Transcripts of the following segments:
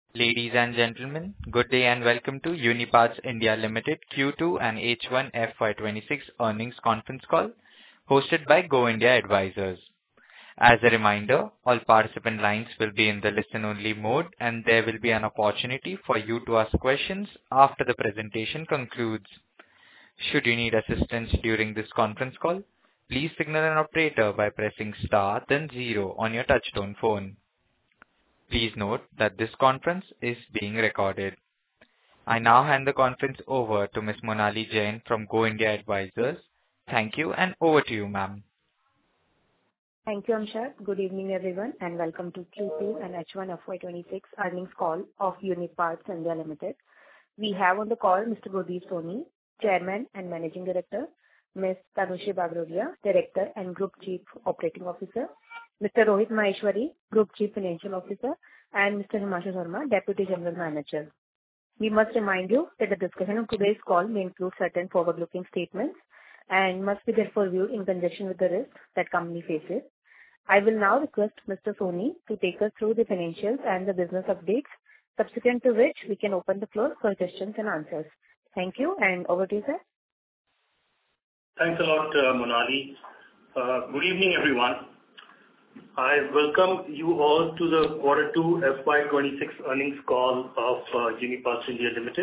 Ladies and gentlemen, good day and welcome to Uniparts India Limited Q2 and H1 FY26 earnings conference call hosted by Go India Advisors. As a reminder, all participant lines will be in the listen-only mode, and there will be an opportunity for you to ask questions after the presentation concludes. Should you need assistance during this conference call, please signal an operator by pressing star then zero on your touchtone phone. Please note that this conference is being recorded. I now hand the conference over to Ms. Monali Jain from Go India Advisors. Thank you, and over to you, ma'am. Thank you, Amshad. Good evening, everyone, and welcome to Q2 and H1 FY26 earnings call of Uniparts India Limited. We have on the call Mr. Gurdeep Soni, Chairman and Managing Director, Ms. Tanushi Bagrodia, Director and Group Chief Operating Officer, Mr. Rohit Maheshwari, Group Chief Financial Officer, and Mr. Himanshu Sharma, Deputy General Manager. We must remind you that the discussion of today's call may include certain forward-looking statements and must be therefore viewed in conjunction with the risks that company faces. I will now request Mr. Soni to take us through the financials and the business updates, subsequent to which we can open the floor for questions and answers. Thank you, and over to you, sir. Thanks a lot, Monali. Good evening, everyone. I welcome you all to the Q2 FY26 earnings call of Uniparts India Limited.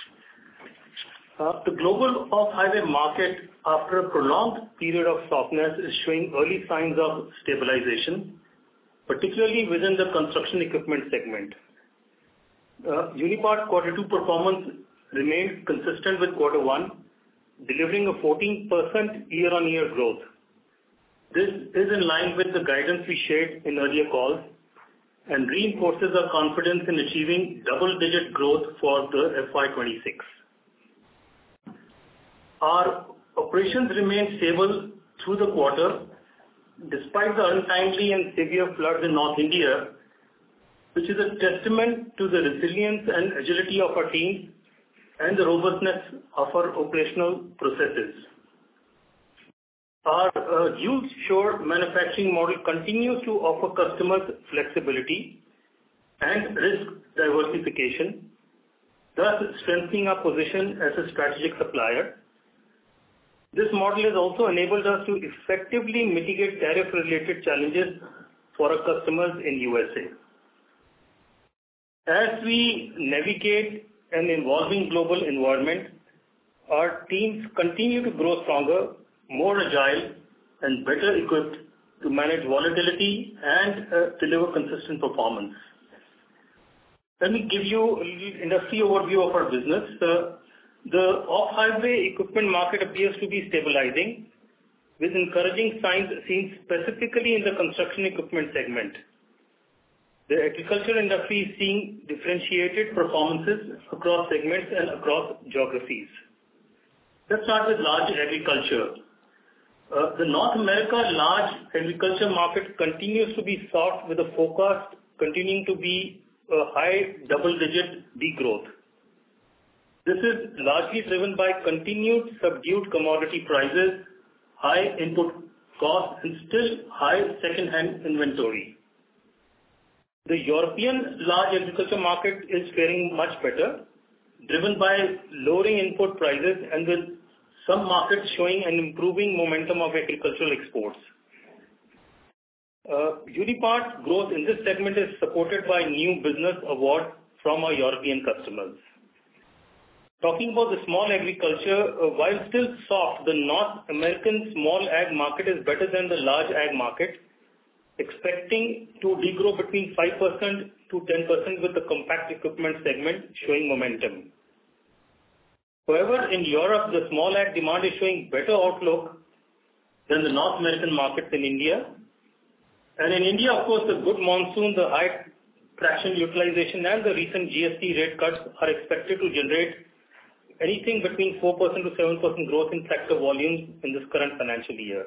The global off-highway market, after a prolonged period of softness, is showing early signs of stabilization, particularly within the construction equipment segment. Uniparts Q2 performance remained consistent with Q1, delivering a 14% year-on-year growth. This is in line with the guidance we shared in earlier calls and reinforces our confidence in achieving double-digit growth for the FY26. Our operations remained stable through the quarter, despite the untimely and severe floods in North India, which is a testament to the resilience and agility of our team and the robustness of our operational processes. Our dual-shore manufacturing model continues to offer customers flexibility and risk diversification, thus strengthening our position as a strategic supplier. This model has also enabled us to effectively mitigate tariff-related challenges for our customers in USA. As we navigate an evolving global environment, our teams continue to grow stronger, more agile, and better equipped to manage volatility and deliver consistent performance. Let me give you a little industry overview of our business. The off-highway equipment market appears to be stabilizing, with encouraging signs seen specifically in the construction equipment segment. The agricultural industry is seeing differentiated performances across segments and across geographies. Let's start with large agriculture. The North America large agriculture market continues to be soft, with a forecast continuing to be a high double-digit degrowth. This is largely driven by continued subdued commodity prices, high input costs, and still high second-hand inventory. The European large agriculture market is faring much better, driven by lowering input prices and with some markets showing an improving momentum of agricultural exports. Uniparts' growth in this segment is supported by new business awards from our European customers. Talking about the small agriculture, while still soft, the North American small ag market is better than the large ag market, expecting to degrow between 5% to 10%, with the compact equipment segment showing momentum. However, in Europe, the small ag demand is showing better outlook than the North American markets in India. And in India, of course, the good monsoon, the high traction utilization, and the recent GST rate cuts are expected to generate anything between 4% to 7% growth in tractor volumes in this current financial year.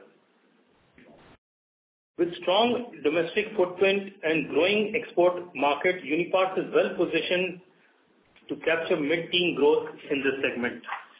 With strong domestic footprint and growing export market, Uniparts is well positioned to capture mid-teen growth in this segment.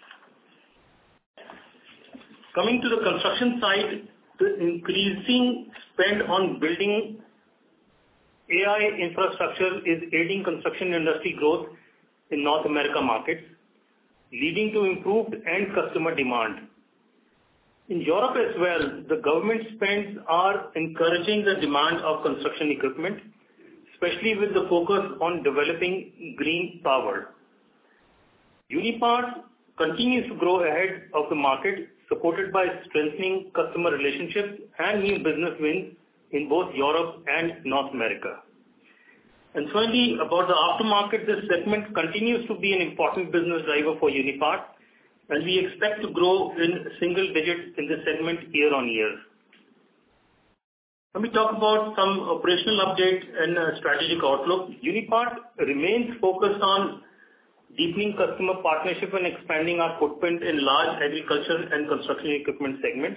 Coming to the construction side, the increasing spend on building AI infrastructure is aiding construction industry growth in North America markets, leading to improved end customer demand. In Europe as well, the government spends are encouraging the demand of construction equipment, especially with the focus on developing green power. Uniparts continues to grow ahead of the market, supported by strengthening customer relationships and new business wins in both Europe and North America. And finally, about the aftermarket, this segment continues to be an important business driver for Unipart, and we expect to grow in single digits in this segment year on year. Let me talk about some operational update and strategic outlook. Unipart remains focused on deepening customer partnership and expanding our footprint in large agriculture and construction equipment segments.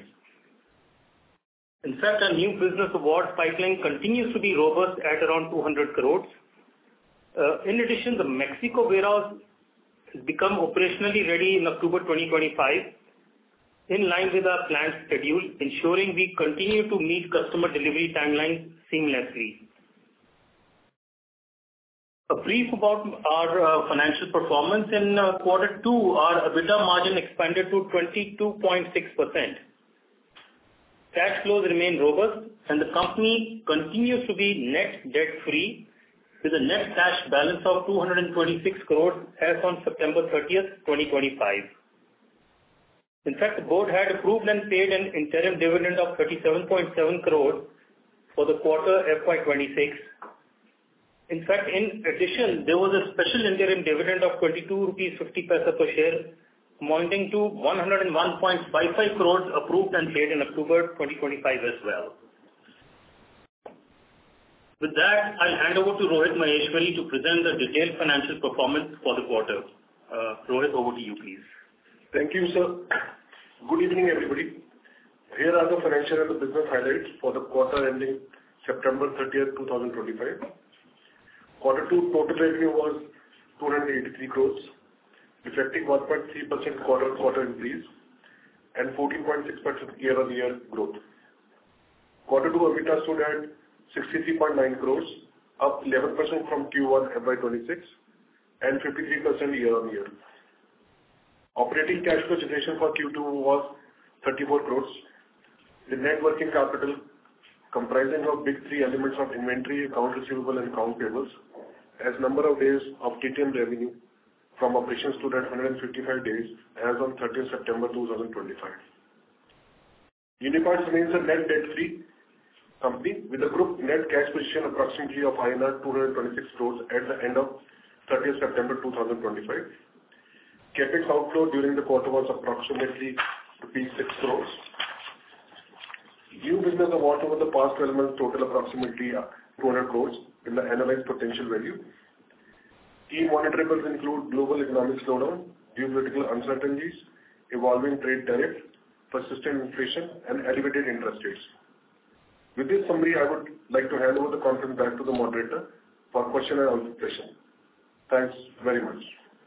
In fact, our new business award pipeline continues to be robust at around 200 crores. In addition, the Mexico warehouse has become operationally ready in October 2025, in line with our planned schedule, ensuring we continue to meet customer delivery timelines seamlessly. A brief about our financial performance. In quarter two, our EBITDA margin expanded to 22.6%. Cash flows remain robust, and the company continues to be net debt-free, with a net cash balance of 226 crores as on September 30th, 2025. In fact, the board had approved and paid an interim dividend of 37.7 crores for the quarter FY26. In fact, in addition, there was a special interim dividend of 22.50 rupees per share, amounting to 101.55 crores approved and paid in October 2025 as well. With that, I'll hand over to Rohit Maheshwari to present the detailed financial performance for the quarter. Rohit, over to you, please. Thank you, sir. Good evening, everybody. Here are the financial and business highlights for the quarter ending September 30th, 2025. Quarter two total revenue was 283 crores, reflecting 1.3% quarter-on-quarter increase and 14.6% year-on-year growth. Quarter two EBITDA stood at 63.9 crores, up 11% from Q1 FY26 and 53% year-on-year. Operating cash flow generation for Q2 was 34 crores. The net working capital, comprising of big three elements of inventory, account receivable, and account payables, as number of days of TTM revenue from operations stood at 155 days as on 30th September 2025. Unipart remains a net debt-free company with a group net cash position approximately of INR 226 crores at the end of 30th September 2025. CapEx outflow during the quarter was approximately rupees 6 crores. New business awards over the past 12 months total approximately 200 crores in the analyzed potential value. Key monitorables include global economic slowdown, geopolitical uncertainties, evolving trade tariff, persistent inflation, and elevated interest rates. With this summary, I would like to hand over the conference back to the moderator for question and answer session. Thanks very much.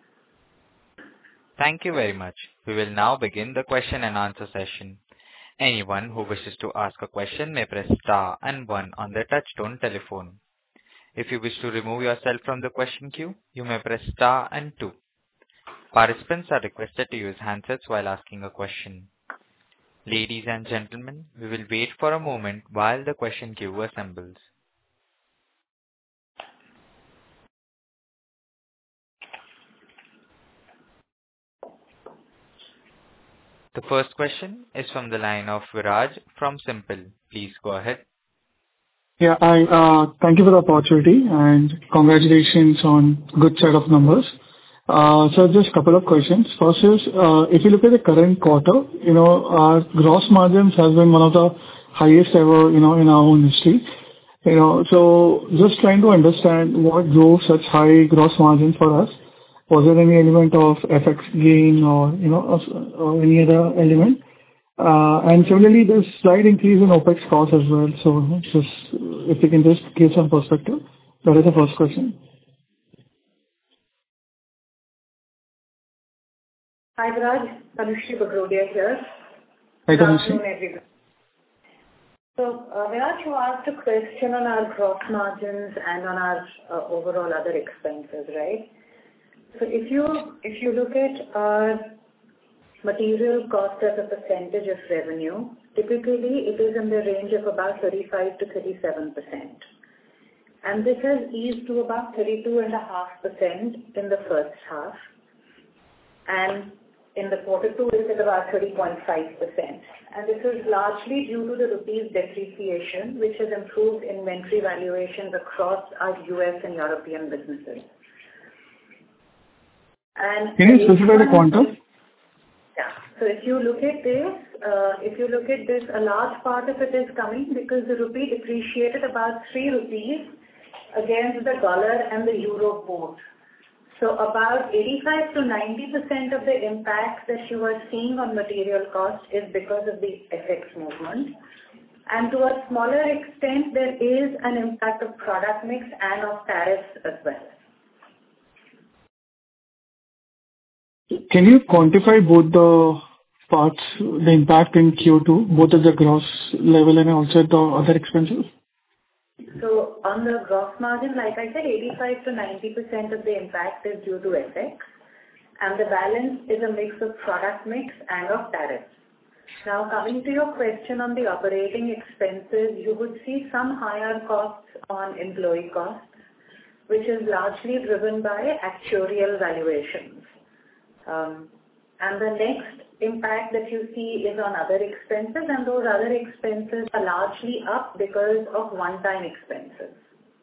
Thank you very much. We will now begin the question and answer session. Anyone who wishes to ask a question may press star and one on their touchtone telephone. If you wish to remove yourself from the question queue, you may press star and two. Participants are requested to use handsets while asking a question. Ladies and gentlemen, we will wait for a moment while the question queue assembles. The first question is from the line of Viraj from Simple. Please go ahead. Yeah, thank you for the opportunity and congratulations on good set of numbers. So just a couple of questions. First is, if you look at the current quarter, our gross margins has been one of the highest ever, in our own history. So just trying to understand what drove such high gross margins for us. Was there any element of FX gain or, or any other element? And similarly, there's slight increase in OPEX costs as well. So just, if you can just give some perspective. That is the first question. Hi, Viraj. Tanushree Bagrodia here. Hi, Good afternoon, Tanushree. everyone. Viraj, you asked a question on our gross margins and on our overall other expenses, right? So if you look at our material cost as a percentage of revenue, typically it is in the range of about 35 to 37%. And this has eased to about 32.5% in the first half. And in the quarter two, it's at about 30.5%. And this is largely due to the rupee's depreciation, which has improved inventory valuations across our US and European businesses. And can you specify the quantum? Yeah. So if you look at this, a large part of it is coming because the rupee depreciated about 3 rupees against the dollar and the euro both. So about 85 to 90% of the impact that you are seeing on material cost is because of the FX movement. And to a smaller extent, there is an impact of product mix and of tariffs as well. Can you quantify both the parts, the impact in Q2, both at the gross level and also at the other expenses? So on the gross margin, like I said, 85 to 90% of the impact is due to FX, and the balance is a mix of product mix and of tariffs. Now, coming to your question on the operating expenses, you would see some higher costs on employee costs, which is largely driven by actuarial valuations. And the next impact that you see is on other expenses, and those other expenses are largely up because of one-time expenses.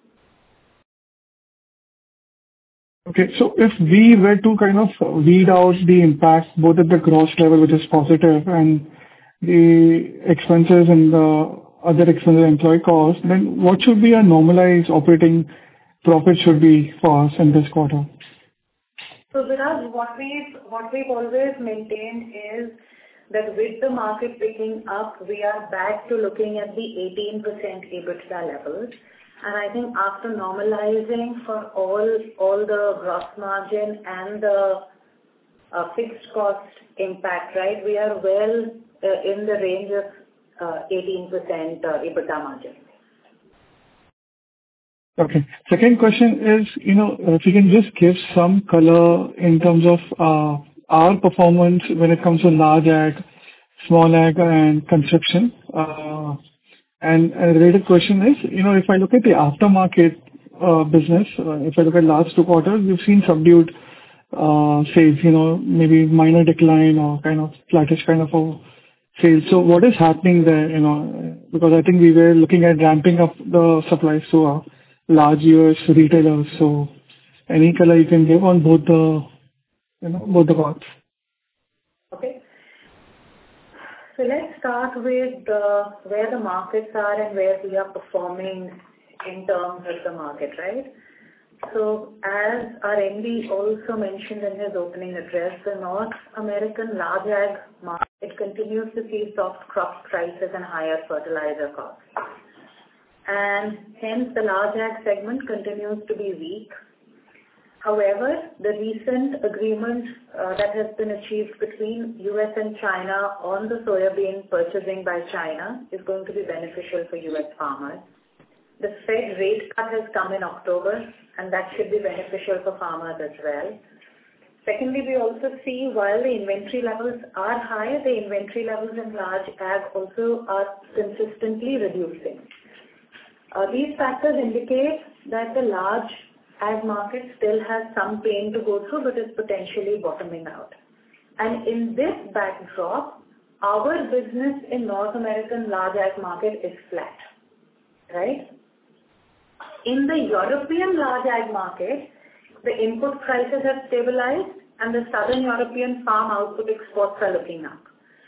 Okay, so if we were to kind of weed out the impact both at the gross level, which is positive, and the expenses and the other expenses, employee costs, then what should be a normalized operating profit should be for us in this quarter? So Viraj, what we've always maintained is that with the market picking up, we are back to looking at the 18% EBITDA levels. And I think after normalizing for all the gross margin and the fixed cost impact, right, we are well in the range of 18% EBITDA margin. Okay. Second question is, if you can just give some color in terms of our performance when it comes to large ag, small ag, and construction. And a related question is, if I look at the aftermarket business, if I look at last 2 quarters, we've seen subdued sales, maybe minor decline or kind of flattish kind of a sales. So what is happening there? Because I think we were looking at ramping up the supplies to our large US retailers. So any color you can give on both the parts? Okay. So let's start with where the markets are and where we are performing in terms of the market, right? So as our MD also mentioned in his opening address, the North American large ag market continues to see soft crop prices and higher fertilizer costs. And hence the large ag segment continues to be weak. However, the recent agreement that has been achieved between US and China on the soybean purchasing by China is going to be beneficial for US farmers. The Fed rate cut has come in October, and that should be beneficial for farmers as well. Secondly, we also see while the inventory levels are high, the inventory levels in large ag also are consistently reducing. These factors indicate that the large ag market still has some pain to go through, but is potentially bottoming out. And in this backdrop, our business in North American large ag market is flat, right? In the European large ag market, the input prices have stabilized and the Southern European farm output exports are looking up.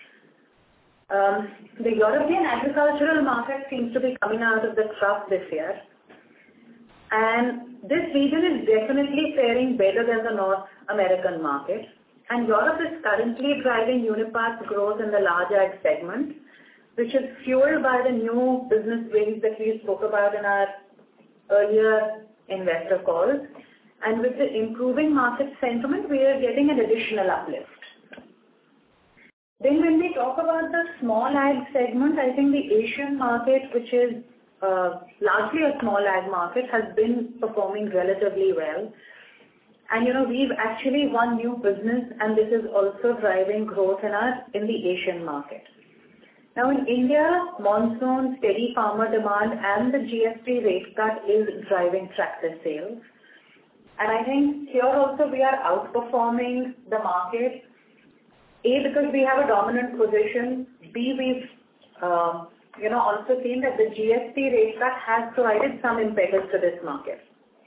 The European agricultural market seems to be coming out of the trough this year. And this region is definitely faring better than the North American market. And Europe is currently driving Unipar's growth in the large ag segment, which is fueled by the new business wins that we spoke about in our earlier investor calls. And with the improving market sentiment, we are getting an additional uplift. Then when we talk about the small ag segment, I think the Asian market, which is largely a small ag market, has been performing relatively well. And we've actually won new business, and this is also driving growth in the Asian market. Now in India, monsoon, steady farmer demand, and the GST rate cut is driving tractor sales. And I think here also we are outperforming the market. A, because we have a dominant position. B, we've also seen that the GST rate cut has provided some impetus to this market.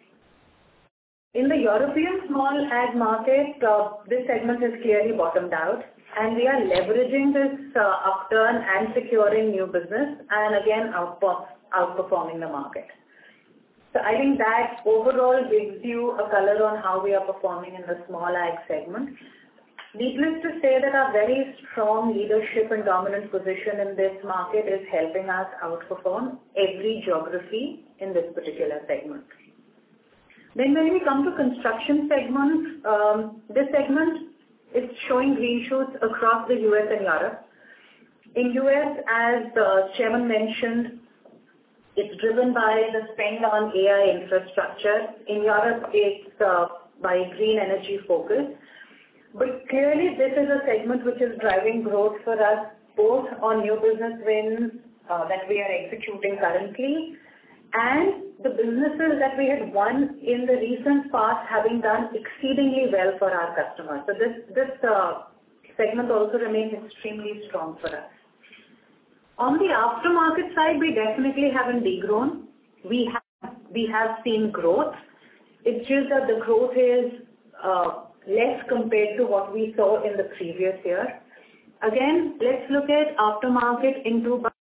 In the European small ag market, this segment has clearly bottomed out, and we are leveraging this upturn and securing new business, and again outperforming the market. So I think that overall gives you a color on how we are performing in the small ag segment. Needless to say that our very strong leadership and dominant position in this market is helping us outperform every geography in this particular segment. Then when we come to construction segment, this segment is showing green shoots across the US and Europe. In US, as the chairman mentioned, it's driven by the spend on AI infrastructure. In Europe, it's by green energy focus. But clearly, this is a segment which is driving growth for us, both on new business wins that we are executing currently, and the businesses that we had won in the recent past having done exceedingly well for our customers. So this segment also remains extremely strong for us. On the aftermarket side, we definitely haven't degrown. We have seen growth. It's just that the growth is less compared to what we saw in the previous year. Again, let's look at aftermarket in two buckets,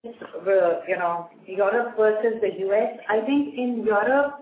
Europe versus the US. I think in Europe,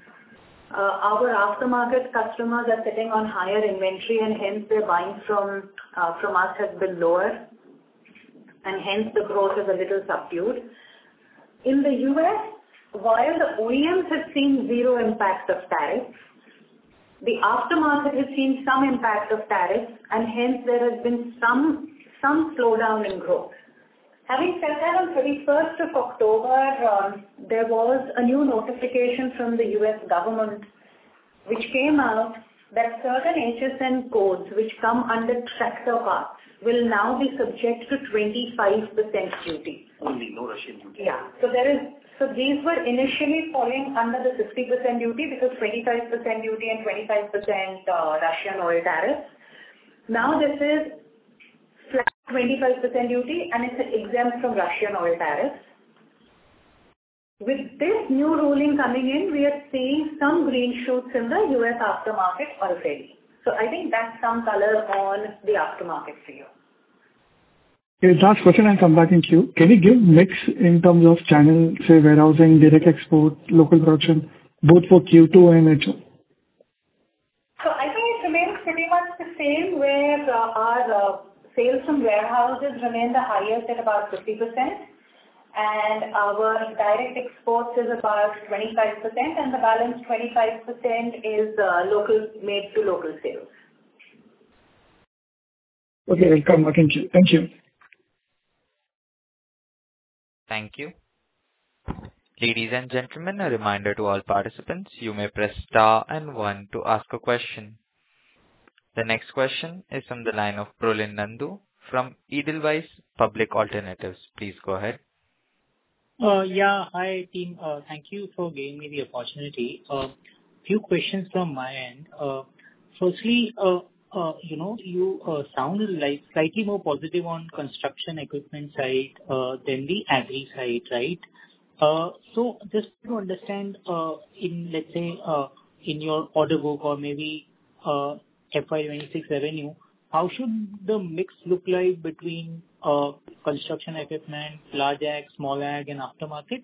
our aftermarket customers are sitting on higher inventory, and hence their buying from us has been lower, and hence the growth is a little subdued. In the US, while the OEMs have seen zero impact of tariffs, the aftermarket has seen some impact of tariffs, and hence there has been some slowdown in growth. Having said that, on 31st of October, there was a new notification from the US government which came out that certain HSN codes which come under tractor parts will now be subject to 25% duty. Only, no Russian duty. Yeah. So these were initially falling under the 50% duty because 25% duty and 25% Russian oil tariffs. Now this is flat 25% duty, and it's exempt from Russian oil tariffs. With this new ruling coming in, we are seeing some green shoots in the US aftermarket already. So I think that's some color on the aftermarket for you. Okay, last question, I'll come back in queue. Can you give mix in terms of channel, say warehousing, direct export, local production, both for Q2 and H1? So I think it remains pretty much the same, where our sales from warehouses remain the highest at about 50%, and our direct exports is about 25%, and the balance 25% is local, made to local sales. Okay, I'll come back in queue. Thank you. Thank you. Ladies and gentlemen, a reminder to all participants, you may press star and 1 to ask a question. The next question is from the line of Prolin Nandu from Edelweiss Public Alternatives. Please go ahead. Hi team. Thank you for giving me the opportunity. Few questions from my end. Firstly, you sounded like slightly more positive on construction equipment side than the agri side, right? So just to understand, in let's say in your order book or maybe FY26 revenue, how should the mix look like between construction equipment, large ag, small ag, and aftermarket?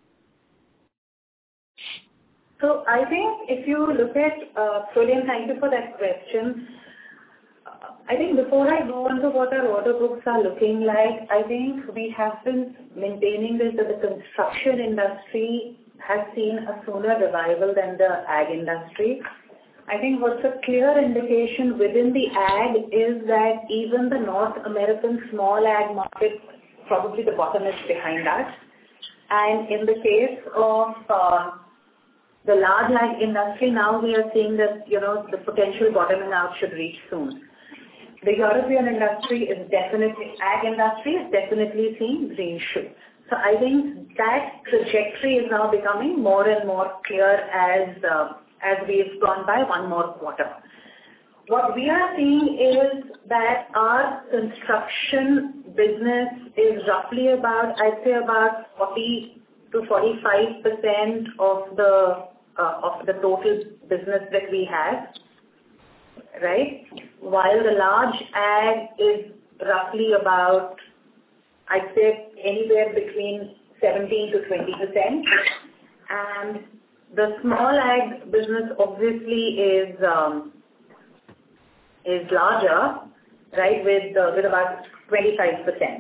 So I think if you look at, Prolin, thank you for that question. I think before I go on to what our order books are looking like, I think we have been maintaining this that the construction industry has seen a sooner revival than the ag industry. I think what's a clear indication within the ag is that even the North American small ag market, probably the bottom is behind us. And in the case of the large ag industry, now we are seeing that, the potential bottoming out should reach soon. The European industry is definitely, ag industry is definitely seeing green shoots. So I think that trajectory is now becoming more and more clear as we've gone by one more quarter. What we are seeing is that our construction business is roughly about, I'd say about 40 to 45% of the total business that we have, right? While the large ag is roughly about, I'd say anywhere between 17 to 20%, and the small ag business obviously is larger, right, with about 25%.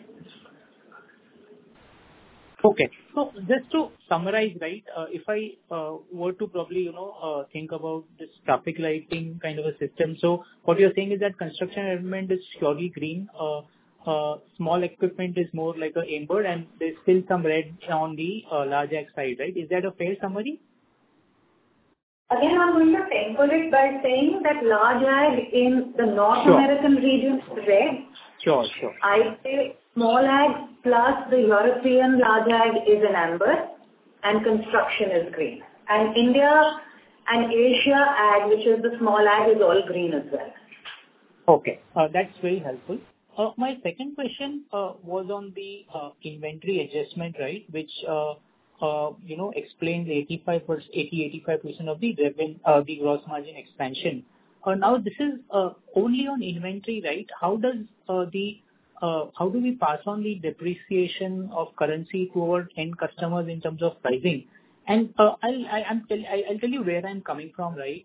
Okay. So just to summarize, right, if I were to probably, think about this traffic lighting kind of a system, so what you're saying is that construction element is purely green, small equipment is more like a amber, and there's still some red on the large ag side, right? Is that a fair summary? Again, I'm going to temper it by saying that large ag in the North American region is red. Sure. I say small ag plus the European large ag is an amber, and construction is green. And India and Asia ag, which is the small ag, is all green as well. Okay, that's very helpful. My second question was on the inventory adjustment, right, which explains 85% of the the gross margin expansion. Now this is only on inventory, right? How do we pass on the depreciation of currency to our end customers in terms of pricing? And I'll tell you where I'm coming from, right?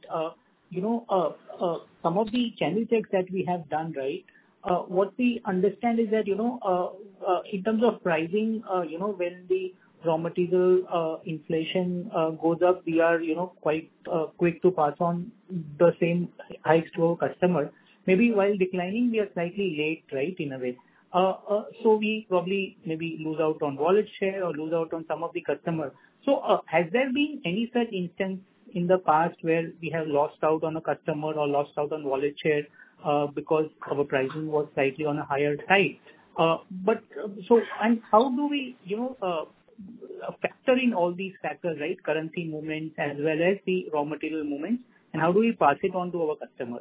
Some of the channel checks that we have done, right? What we understand is that in terms of pricing, when the raw material inflation goes up, we are quite quick to pass on the same hikes to our customer. Maybe while declining, we are slightly late, right, in a way. So we probably maybe lose out on wallet share or lose out on some of the customers. So has there been any such instance in the past where we have lost out on a customer or lost out on wallet share because our pricing was slightly on a higher side? And how do we, factor in all these factors, right? Currency movements as well as the raw material movements, and how do we pass it on to our customers?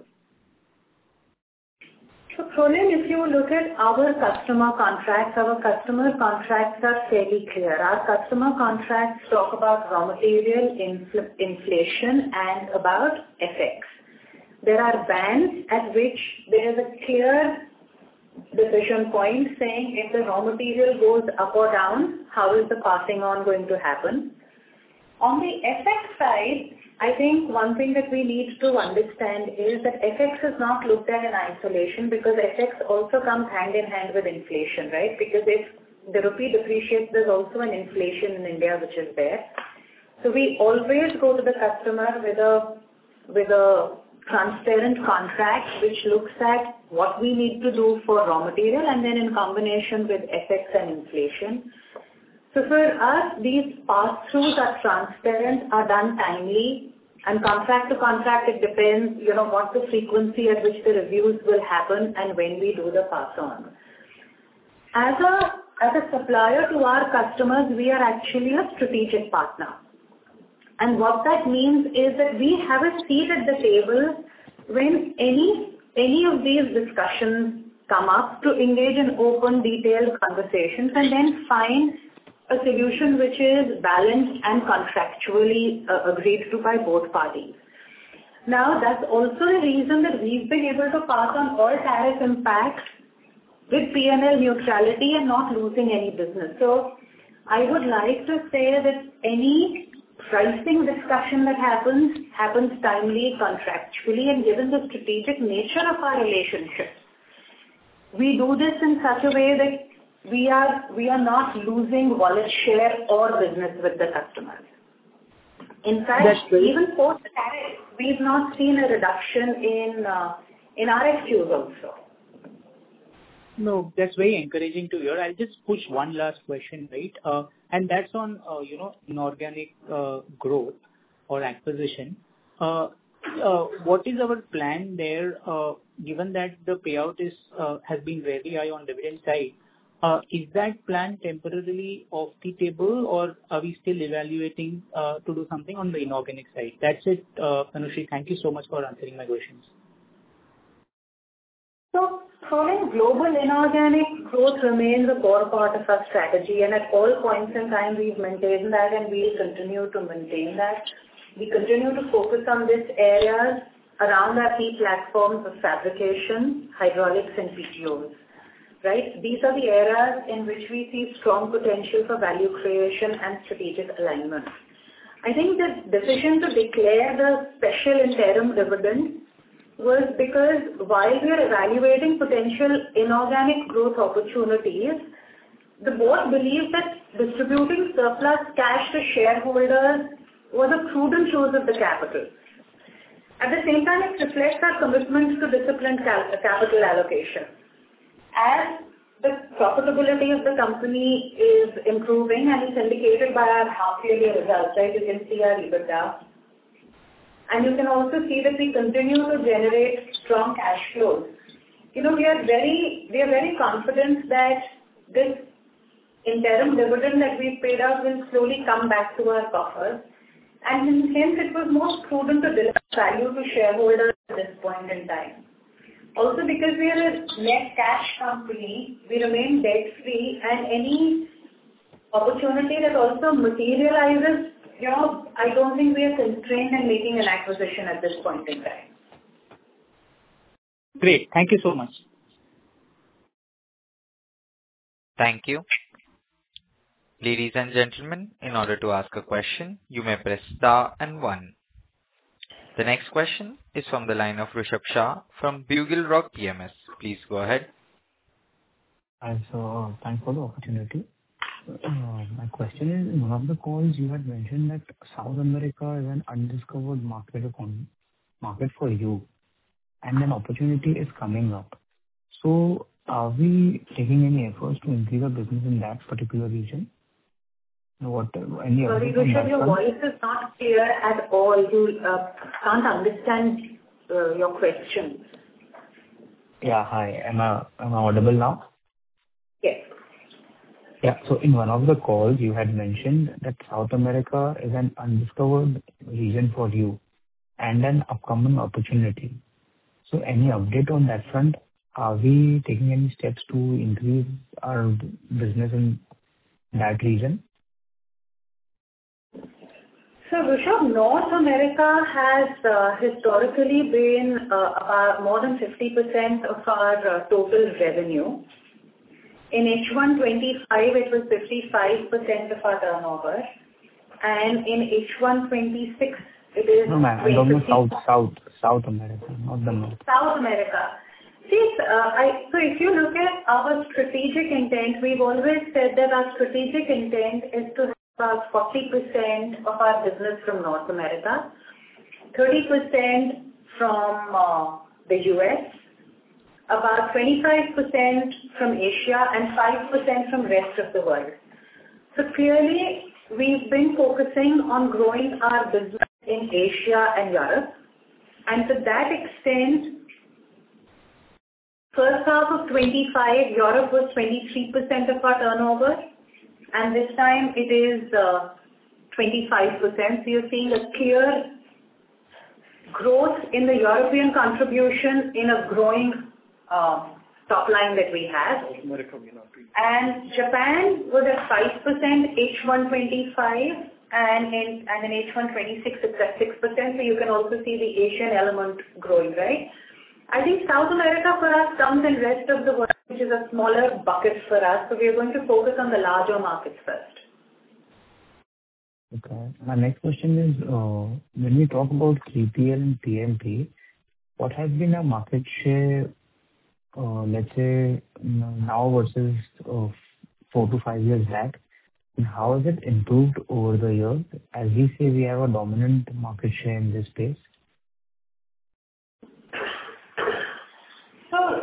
So, Prolin, if you look at our customer contracts are fairly clear. Our customer contracts talk about raw material inflation and about FX. There are bands at which there is a clear decision point saying if the raw material goes up or down, how is the passing on going to happen? On the FX side, I think one thing that we need to understand is that FX is not looked at in isolation because FX also comes hand in hand with inflation, right? Because if the rupee depreciates, there's also an inflation in India which is there. So we always go to the customer with a transparent contract which looks at what we need to do for raw material and then in combination with FX and inflation. So for us, these pass-throughs are transparent, are done timely, and contract to contract, it depends, what the frequency at which the reviews will happen and when we do the pass-on. As a supplier to our customers, we are actually a strategic partner. And what that means is that we have a seat at the table when any of these discussions come up to engage in open, detailed conversations and then find a solution which is balanced and contractually agreed to by both parties. Now, that's also the reason that we've been able to pass on all tariff impacts with P&L neutrality and not losing any business. So I would like to say that any pricing discussion that happens timely, contractually, and given the strategic nature of our relationship. We do this in such a way that we are not losing wallet share or business with the customers. In fact, even post tariff, we've not seen a reduction in RFQs also. No, that's very encouraging to hear. I'll just push one last question, right? And that's on, inorganic growth or acquisition. What is our plan there, given that the payout has been very high on dividend side? Is that plan temporarily off the table, or are we still evaluating to do something on the inorganic side? That's it, Tanushree. Thank you so much for answering my questions. So, following global inorganic growth remains a core part of our strategy, and at all points in time we've maintained that, and we'll continue to maintain that. We continue to focus on these areas around our key platforms of fabrication, hydraulics, and PTOs. Right? These are the areas in which we see strong potential for value creation and strategic alignment. I think the decision to declare the special interim dividend was because while we are evaluating potential inorganic growth opportunities, the board believed that distributing surplus cash to shareholders was a prudent use of the capital. At the same time, it reflects our commitment to disciplined capital allocation. As the profitability of the company is improving and is indicated by our half-yearly results, right? You can see our EBITDA. And you can also see that we continue to generate strong cash flows. We are very confident that this interim dividend that we've paid out will slowly come back to our coffers. And hence, it was most prudent to deliver value to shareholders at this point in time. Also, because we are a net cash company, we remain debt-free, and any opportunity that also materializes, I don't think we are constrained in making an acquisition at this point in time. Great. Thank you so much. Thank you. Ladies and gentlemen, in order to ask a question, you may press star and 1. The next question is from the line of Rishabh Shah from Bugle Rock PMS. Please go ahead. Hi, so thanks for the opportunity. My question is, in one of the calls you had mentioned that South America is an undiscovered market for you, and an opportunity is coming up. So are we taking any efforts to increase our business in that particular region? Sorry, Rishabh, your voice is not clear at all. You can't understand your question. Yeah, hi. Am I audible now? Yes. Yeah, so in one of the calls you had mentioned that South America is an undiscovered region for you and an upcoming opportunity. So any update on that front? Are we taking any steps to increase our business in that region? So, Rishabh, North America has historically been more than 50% of our total revenue. In H1 25, it was 55% of our turnover, and in H1 26, it is. No, ma'am, I don't know South America, not the North. South America. See, so if you look at our strategic intent, we've always said that our strategic intent is to about 40% of our business from North America, 30% from the US, about 25% from Asia, and 5% from rest of the world. So clearly, we've been focusing on growing our business in Asia and Europe, and to that extent, first half of 25, Europe was 23% of our turnover, and this time it is 25%. So you're seeing a clear growth in the European contribution in a growing top line that we have. And Japan was at 5% H1 25, and in H1 26 it's at 6%. So you can also see the Asian element growing, right? I think South America for us comes in rest of the world, which is a smaller bucket for us. So we are going to focus on the larger markets first. Okay. My next question is, when we talk about 3PL and PMP, what has been our market share, let's say, now versus 4 to 5 years back? And how has it improved over the years? As we say, we have a dominant market share in this space.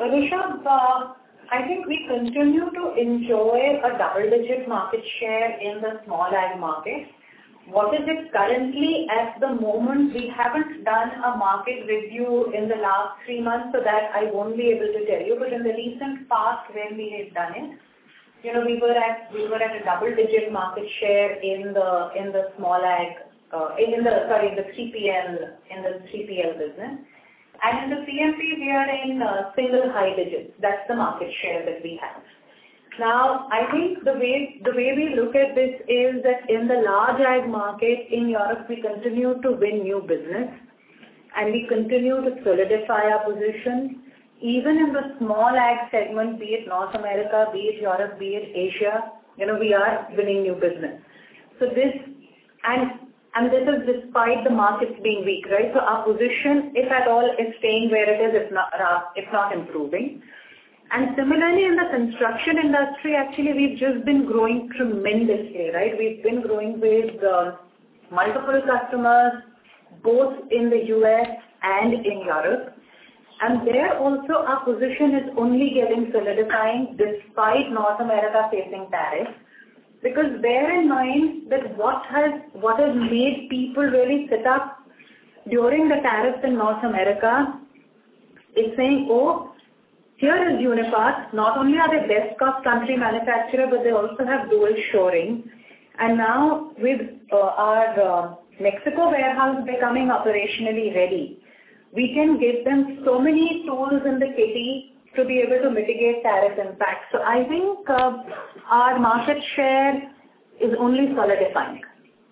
Rishabh, I think we continue to enjoy a double-digit market share in the small ag market. What is it currently at the moment? We haven't done a market review in the last 3 months, so that I won't be able to tell you. But in the recent past, when we had done it, we were at a double-digit market share in the small ag, in the 3PL business. And in the CMP, we are in single high digits. That's the market share that we have. Now, I think the way we look at this is that in the large ag market in Europe, we continue to win new business and we continue to solidify our position. Even in the small ag segment, be it North America, be it Europe, be it Asia, we are winning new business. So this, and this is despite the markets being weak, right? So our position, if at all, is staying where it is, if not improving. And similarly, in the construction industry, actually, we've just been growing tremendously, right? We've been growing with multiple customers, both in the US and in Europe. And there also our position is only getting solidifying despite North America facing tariffs. Because bear in mind that what has made people really sit up during the tariffs in North America is saying, oh, here is Unipart. Not only are they best cost country manufacturer, but they also have dual shoring. And now with our Mexico warehouse becoming operationally ready, we can give them so many tools in the kitty to be able to mitigate tariff impact. So I think our market share is only solidifying.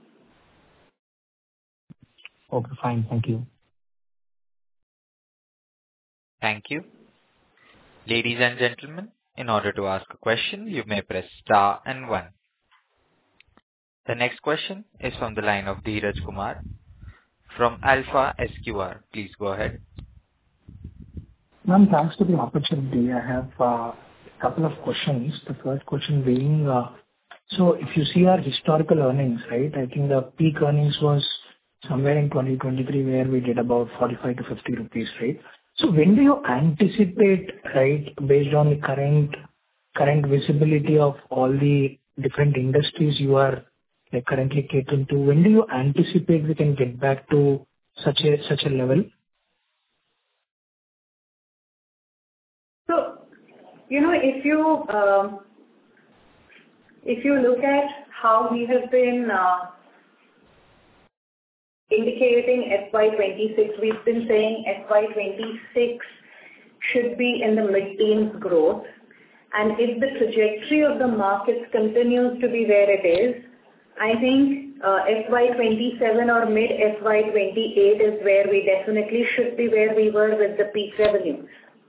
Okay, fine. Thank you. Thank you. Ladies and gentlemen, in order to ask a question, you may press star and 1. The next question is from the line of Dheeraj Kumar from Alpha SQR. Please go ahead. Ma'am, thanks for the opportunity. I have a couple of questions. The first question being, so if you see our historical earnings, right, I think the peak earnings was somewhere in 2023 where we did about 45 to 50 rupees, right? So when do you anticipate, right, based on the current visibility of all the different industries you are currently catering to, when do you anticipate we can get back to such a level? So, if you look at how we have been indicating FY26, we've been saying FY26 should be in the mid-teens growth. And if the trajectory of the markets continues to be where it is, I think FY27 or mid FY28 is where we definitely should be where we were with the peak revenues.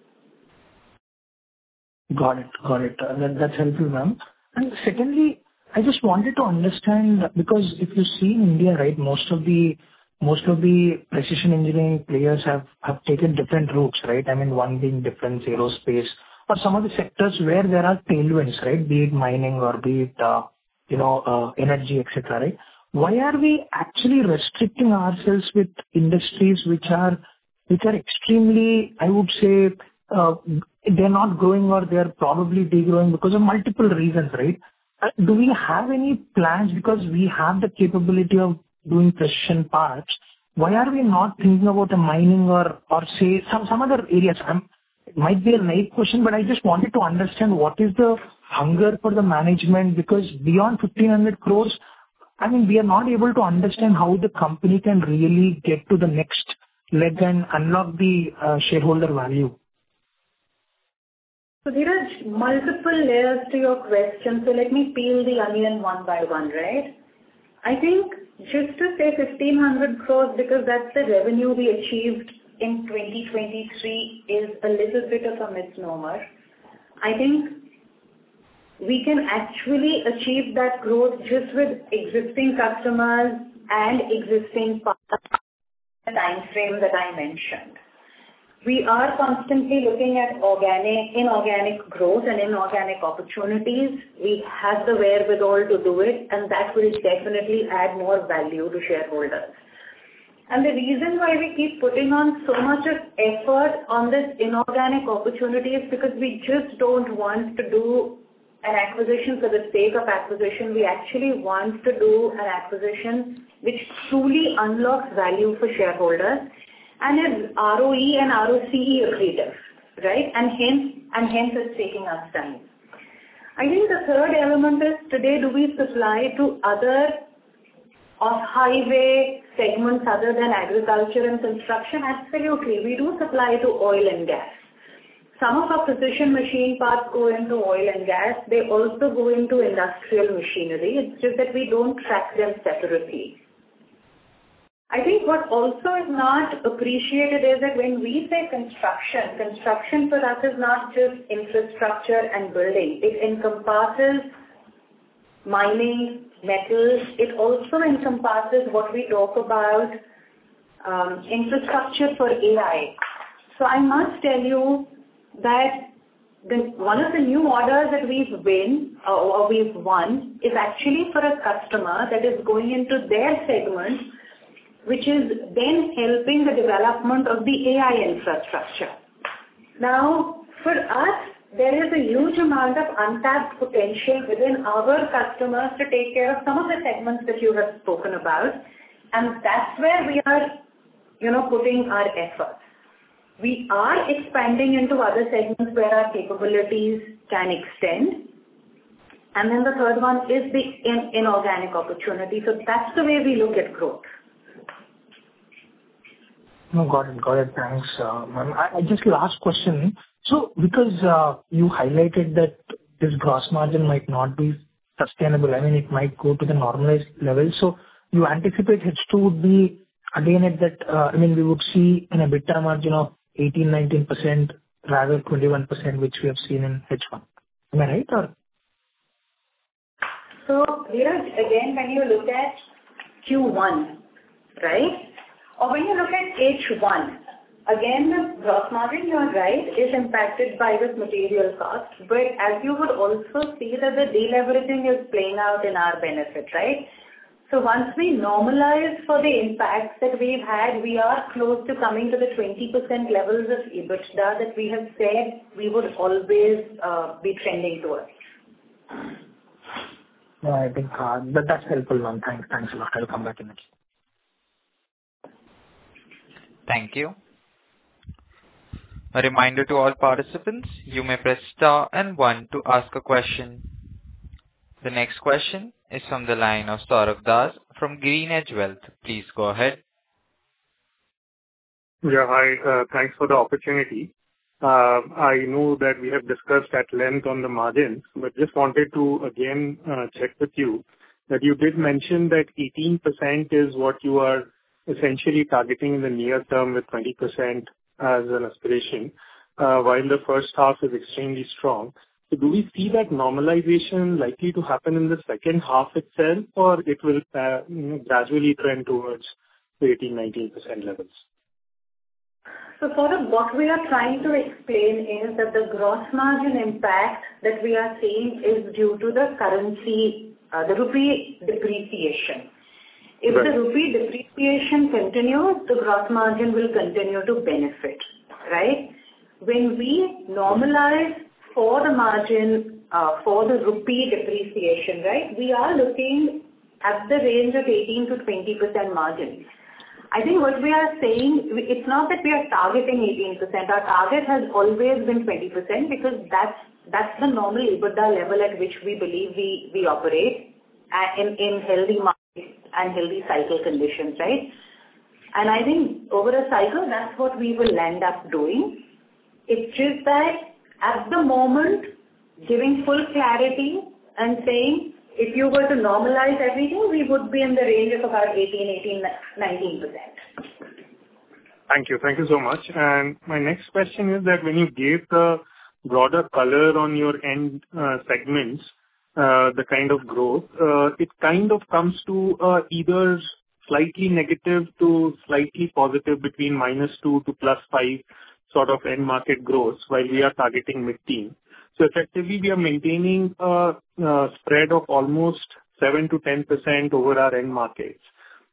Got it. That's helpful, ma'am. And secondly, I just wanted to understand, because if you see in India, right, most of the precision engineering players have taken different routes, right? I mean, one being defense, aerospace, or some of the sectors where there are tailwinds, right? Be it mining or be it, energy, etc., right? Why are we actually restricting ourselves with industries which are extremely, I would say, they're not growing or they're probably degrowing because of multiple reasons, right? Do we have any plans, because we have the capability of doing precision parts? Why are we not thinking about a mining or say some other areas? It might be a naive question, but I just wanted to understand what is the hunger for the management, because beyond 1,500 crores, I mean, we are not able to understand how the company can really get to the next leg and unlock the shareholder value. So there are multiple layers to your question. So let me peel the onion one by one, right? I think just to say 1,500 crores because that's the revenue we achieved in 2023 is a little bit of a misnomer. I think we can actually achieve that growth just with existing customers and existing partners in the time frame that I mentioned. We are constantly looking at inorganic growth and inorganic opportunities. We have the wherewithal to do it, and that will definitely add more value to shareholders. And the reason why we keep putting on so much of effort on this inorganic opportunity is because we just don't want to do an acquisition for the sake of acquisition. We actually want to do an acquisition which truly unlocks value for shareholders and is ROE and ROCE accretive, right? And hence it's taking us time. I think the third element is, today, do we supply to other off-highway segments other than agriculture and construction? Absolutely. We do supply to oil and gas. Some of our precision machine parts go into oil and gas. They also go into industrial machinery. It's just that we don't track them separately. I think what also is not appreciated is that when we say construction for us is not just infrastructure and building. It encompasses mining, metals. It also encompasses what we talk about, infrastructure for AI. So I must tell you that one of the new orders that we've won is actually for a customer that is going into their segment, which is then helping the development of the AI infrastructure. Now, for us, there is a huge amount of untapped potential within our customers to take care of some of the segments that you have spoken about, and that's where we are, putting our efforts. We are expanding into other segments where our capabilities can extend. And then the third one is the inorganic opportunity. So that's the way we look at growth. No, got it. Thanks, ma'am. I just last question. So because you highlighted that this gross margin might not be sustainable, it might go to the normalized level. So you anticipate H2 would be again at that, we would see an EBITDA margin of 18-19% rather 21%, which we have seen in H1. Am I right? Or? So, Dheeraj, again, when you look at Q1, right? Or when you look at H1, again, the gross margin, you're right, is impacted by this material cost. But as you would also see that the deleveraging is playing out in our benefit, right? So once we normalize for the impacts that we've had, we are close to coming to the 20% levels of EBITDA that we have said we would always be trending towards. No, I think that's helpful, ma'am. Thanks a lot. I'll come back in next. Thank you. A reminder to all participants, you may press star and 1 to ask a question. The next question is from the line of Saurabh Das from GreenEdge Wealth. Please go ahead. Yeah, hi. Thanks for the opportunity. I know that we have discussed at length on the margins, but just wanted to again check with you that you did mention that 18% is what you are essentially targeting in the near term with 20% as an aspiration, while the first half is extremely strong. So do we see that normalization likely to happen in the second half itself, or it will gradually trend towards the 18-19% levels? So Saurabh, what we are trying to explain is that the gross margin impact that we are seeing is due to the currency, the rupee depreciation. If the rupee depreciation continues, the gross margin will continue to benefit, right? When we normalize for the margin, for the rupee depreciation, right, we are looking at the range of 18 to 20% margin. I think what we are saying, it's not that we are targeting 18%. Our target has always been 20% because that's the normal EBITDA level at which we believe we operate in healthy markets and healthy cycle conditions, right? And I think over a cycle, that's what we will end up doing. It's just that at the moment, giving full clarity and saying, if you were to normalize everything, we would be in the range of about 19%. Thank you. Thank you so much. And my next question is that when you gave the broader color on your end segments, the kind of growth, it kind of comes to either slightly negative to slightly positive between -2 to +5 sort of end market growth, while we are targeting mid-teen. So effectively, we are maintaining a spread of almost 7 to 10% over our end markets.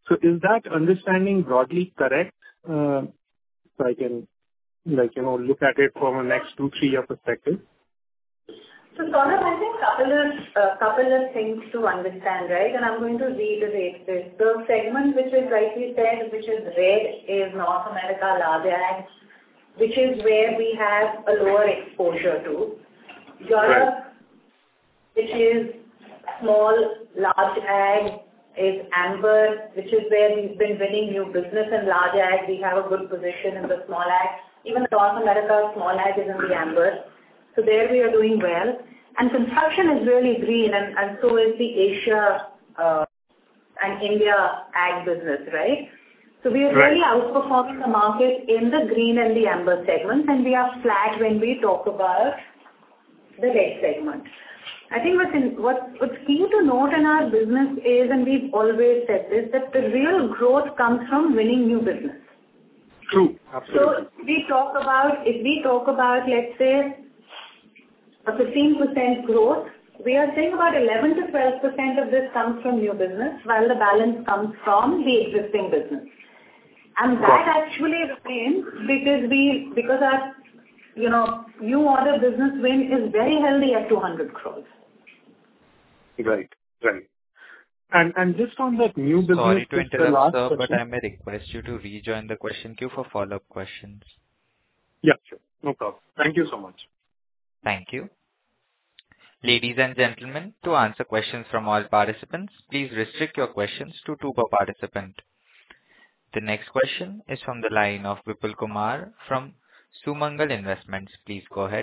So is that understanding broadly correct? So I can, look at it from a next 2-3 year perspective. So Saurabh, I think couple of things to understand, right? And I'm going to reiterate this. The segment which is rightly said, which is red, is North America large ag, which is where we have a lower exposure to. Europe, which is small, large ag, is amber, which is where we've been winning new business in large ag. We have a good position in the small ag. Even North America, small ag is in the amber. So there we are doing well. And construction is really green, and so is the Asia and India ag business, right? So we are really outperforming the market in the green and the amber segments, and we are flat when we talk about the red segment. I think what's key to note in our business is, and we've always said this, that the real growth comes from winning new business. True, absolutely. So if we talk about, let's say, a 15% growth, we are saying about 11 to 12% of this comes from new business, while the balance comes from the existing business. And that actually remains because our new order business win is very healthy at 200 crores. Right. And just on that new business... Sorry to interrupt, sir, but I may request you to rejoin the question queue for follow-up questions. Yeah, sure. No problem. Thank you so much. Thank you. Ladies and gentlemen, to answer questions from all participants, please restrict your questions to 2 per participant. The next question is from the line of Vipul Kumar from Sumangal Investments. Please go ahead.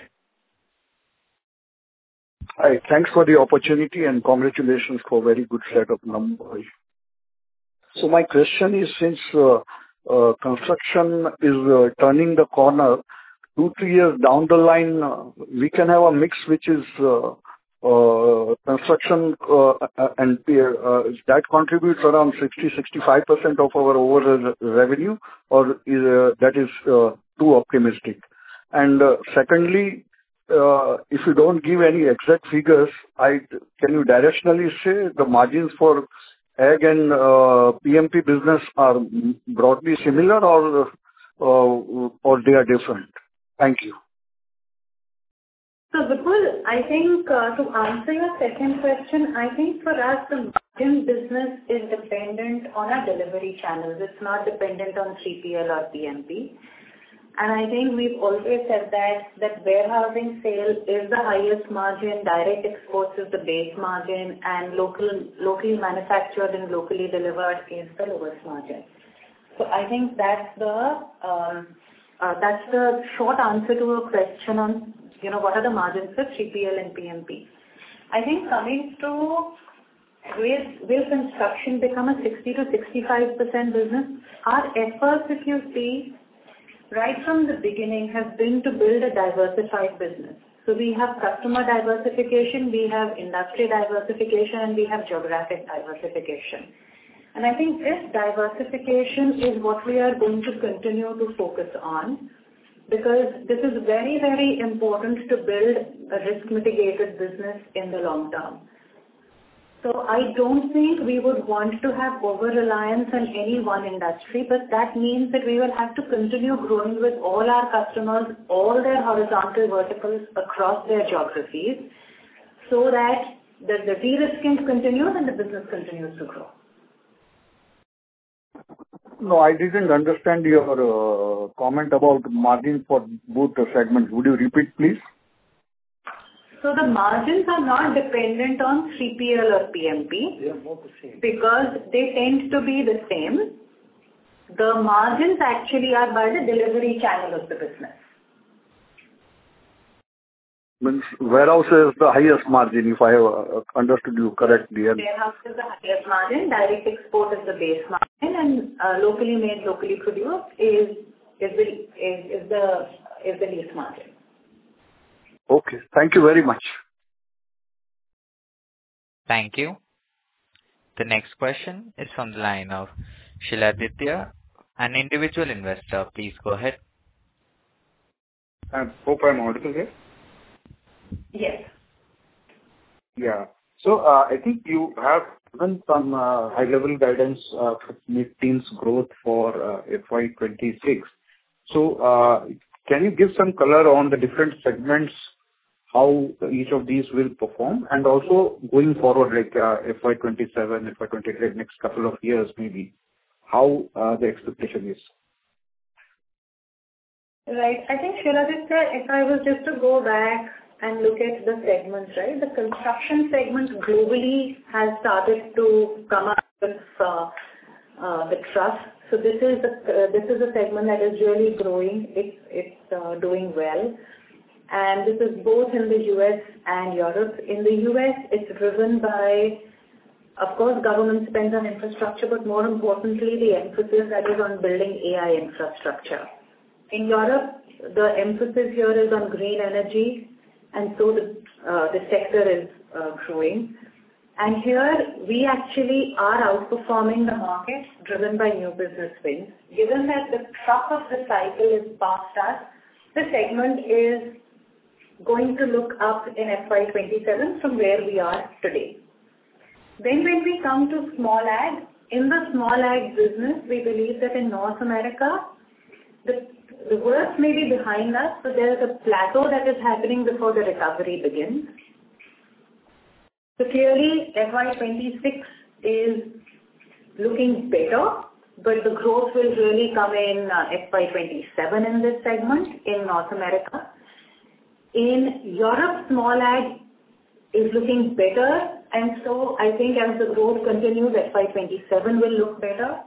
Hi, thanks for the opportunity and congratulations for a very good set of numbers. So my question is, since construction is turning the corner, 2-3 years down the line, we can have a mix which is construction and that contributes around 60-65% of our overall revenue, or that is too optimistic? And secondly, if you don't give any exact figures, can you directionally say the margins for ag and PMP business are broadly similar, or they are different? Thank you. So Vipul, I think to answer your second question, I think for us the margin business is dependent on our delivery channels. It's not dependent on 3PL or PMP. And I think we've always said that warehousing sale is the highest margin, direct exports is the base margin, and locally manufactured and locally delivered is the lowest margin. So I think that's the short answer to a question on what are the margins for 3PL and PMP. I think coming to will construction become a 60 to 65% business? Our efforts, if you see, right from the beginning have been to build a diversified business. So we have customer diversification, we have industry diversification, and we have geographic diversification. And I think this diversification is what we are going to continue to focus on, because this is very, very important to build a risk-mitigated business in the long term. So I don't think we would want to have over-reliance on any one industry, but that means that we will have to continue growing with all our customers, all their horizontal verticals across their geographies, so that the de-risking continues and the business continues to grow. No, I didn't understand your comment about margin for both the segments. Would you repeat, please? So the margins are not dependent on 3PL or PMP. They are both the same. Because they tend to be the same. The margins actually are by the delivery channel of the business. Means warehouse is the highest margin, if I have understood you correctly. Warehouse is the highest margin, direct export is the base margin, and locally made, locally produced is the least margin. Okay, thank you very much. Thank you. The next question is from the line of Shiladitya, an individual investor. Please go ahead. I hope I'm audible here. Yes. Yeah. So I think you have given some high-level guidance for mid-teens growth for FY 26. So, can you give some color on the different segments, how each of these will perform? And also going forward, like FY 27, FY 28, next couple of years maybe, how the expectation is? Right. I think, Shiladitya, if I was just to go back and look at the segments, right? The construction segment globally has started to come up with the trust. So this is a segment that is really growing. It's doing well. And this is both in the US and Europe. In the US, it's driven by, of course, government spends on infrastructure, but more importantly, the emphasis that is on building AI infrastructure. In Europe, the emphasis here is on green energy, and so the sector is growing. And here, we actually are outperforming the market, driven by new business wins. Given that the trough of the cycle is past us, the segment is going to look up in FY 27 from where we are today. Then when we come to small ag, in the small ag business, we believe that in North America, the worst may be behind us, but there is a plateau that is happening before the recovery begins. So clearly, FY 26 is looking better, but the growth will really come in FY 27 in this segment in North America. In Europe, small ag is looking better, and so I think as the growth continues, FY 27 will look better.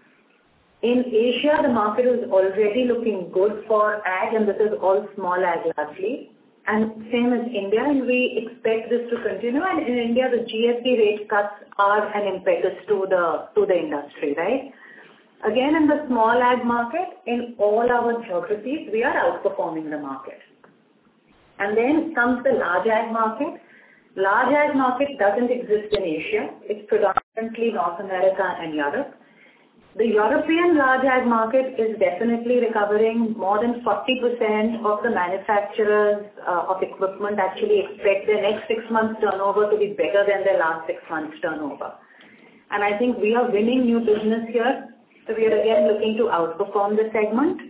In Asia, the market is already looking good for ag, and this is all small ag largely. And same as India, and we expect this to continue. And in India, the GST rate cuts are an impetus to the industry, right? Again, in the small ag market, in all our geographies, we are outperforming the market. And then comes the large ag market. Large ag market doesn't exist in Asia. It's predominantly North America and Europe. The European large ag market is definitely recovering. More than 40% of the manufacturers of equipment actually expect their next 6 months turnover to be better than their last 6 months turnover. And I think we are winning new business here. So we are again looking to outperform the segment.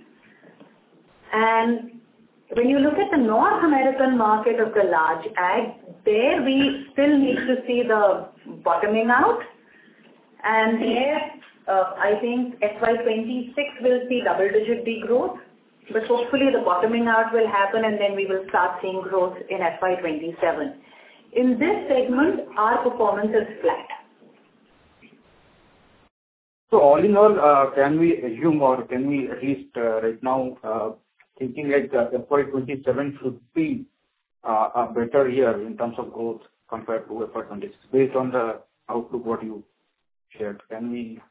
And when you look at the North American market of the large ag, there we still need to see the bottoming out. And there, I think FY 26 will see double-digit degrowth, but hopefully the bottoming out will happen and then we will start seeing growth in FY 27. In this segment, our performance is flat. So all in all, can we assume or can we at least right now thinking like FY 27 should be a better year in terms of growth compared to FY 26 based on the outlook what you shared? Can we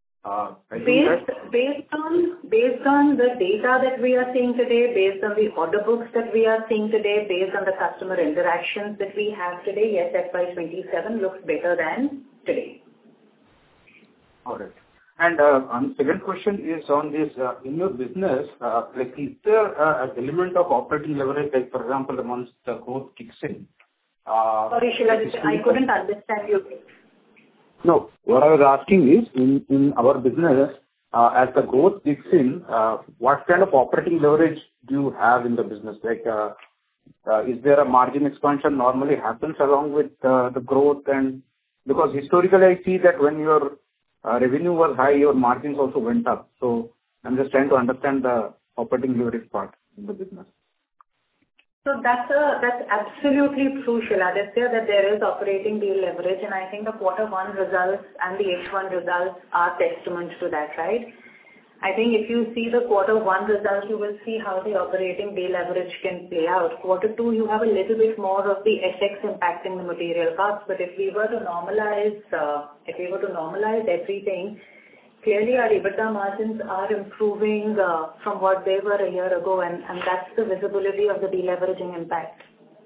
based on the data that we are seeing today, based on the order books that we are seeing today, based on the customer interactions that we have today, yes, FY 27 looks better than today. All right. And second question is on this, in your business, like is there an element of operating leverage, like for example, once the growth kicks in? Sorry, Shiladitya, I couldn't understand you. No, what I was asking is, in our business, as the growth kicks in, what kind of operating leverage do you have in the business? Like, is there a margin expansion normally happens along with the growth? And because historically, I see that when your revenue was high, your margins also went up. So I'm just trying to understand the operating leverage part in the business. So that's absolutely true, Shiladitya, that there is operating deleverage, and I think the quarter one results and the H1 results are testament to that, right? I think if you see the quarter one results, you will see how the operating deleverage can play out. Quarter two, you have a little bit more of the FX impacting the material costs, but if we were to normalize everything, clearly our EBITDA margins are improving from what they were a year ago, and that's the visibility of the deleveraging impact.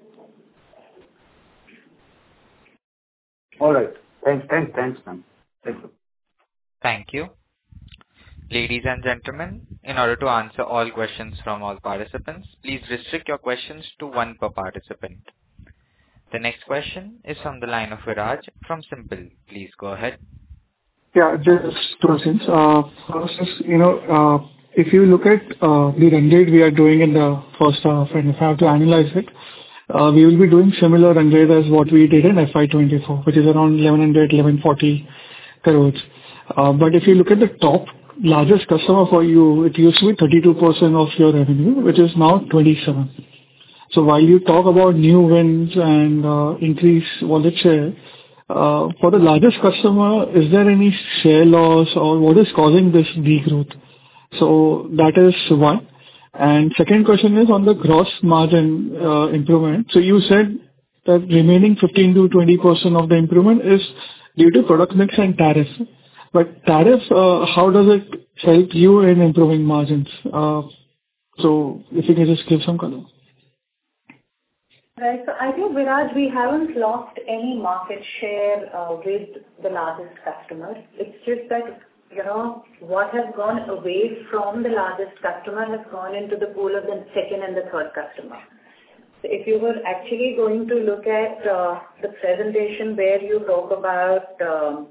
All right. Thanks, ma'am. Thank you. Thank you. Ladies and gentlemen, in order to answer all questions from all participants, please restrict your questions to one per participant. The next question is from the line of Viraj from SiMPL. Please go ahead. Yeah, just two questions. First is, if you look at the run rate we are doing in the first half, and if I have to analyze it, we will be doing similar run rate as what we did in FY24, which is around 1,140 crores. But if you look at the top largest customer for you, it used to be 32% of your revenue, which is now 27%. So while you talk about new wins and increase wallet share, for the largest customer, is there any share loss or what is causing this degrowth? So that is one. And second question is on the gross margin improvement. So you said that remaining 15 to 20% of the improvement is due to product mix and tariff. But tariff, how does it help you in improving margins? So if you can just give some color. Right. So I think, Viraj, we haven't lost any market share with the largest customers. It's just that, what has gone away from the largest customer has gone into the pool of the second and the third customer. So if you were actually going to look at the presentation where you talk about, the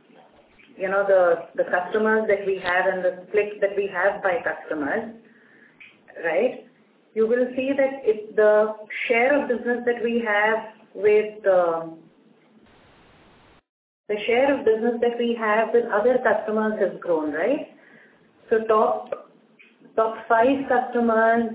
customers that we have and the split that we have by customers, right? You will see that it's the share of business that we have with the share of business that we have with other customers has grown, right? So top 5 customers,